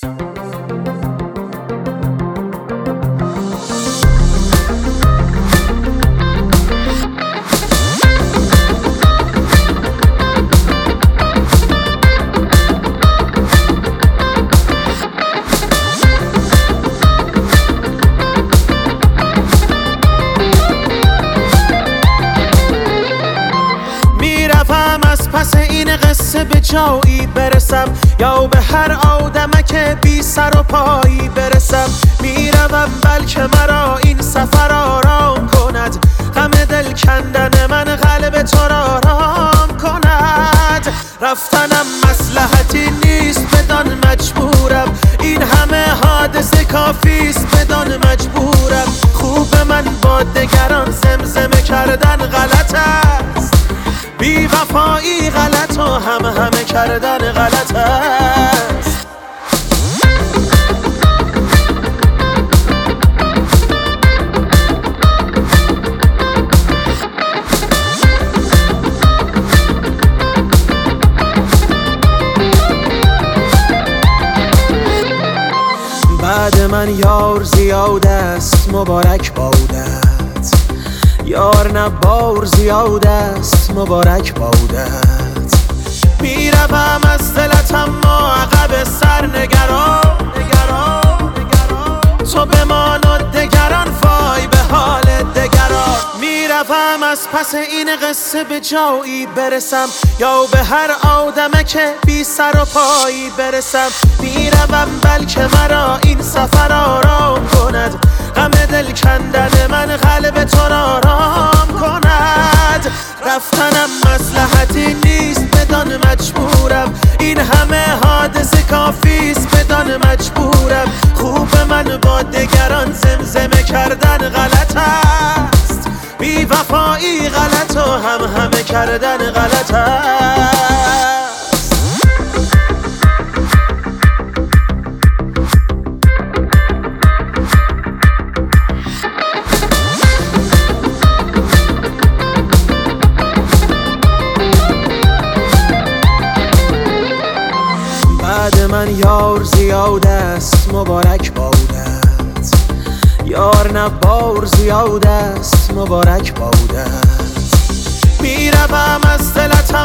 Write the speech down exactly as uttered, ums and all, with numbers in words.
پس این قصه به جایی برسم یا به هر آدمک بی سر و پایی برسم. میروم بلکه مرا این سفر آرام کند، غم دل کندن من قلب تو را آرام کند. رفتنم مصلحتی نیست بدان مجبورم، این همه حادثه کافیست بدان مجبورم. خوب من با دگران زمزمه کردن غلط است، بی وفایی غلط و هم همه کردن غلط است. بعد من یار زیاد است مبارک بودت، یار نه بار زیاد است مبارک بودت. میروم از دلت اما عقب سر نگران، تو بمان و دگران وای به حال دگران. میروم از پس این قصه به جایی برسم یا به هر آدمک بی سر و پایی برسم. میروم بلکه مرا این سفر آرام کند، غم دل کندن من قلب تو را آرام کند. رفتنم مصلحتی نیست بدان مجبورم، این همه حادثه کافیست بدان مجبورم. خوب من با دگران زمزمه کردن غلط است، بی وفایی غلط و هم همه کردن غلط است. بعد من یار زیاد است مبارک بودت، یار نه بار زیاد است مبارک بودت. میروم از دلت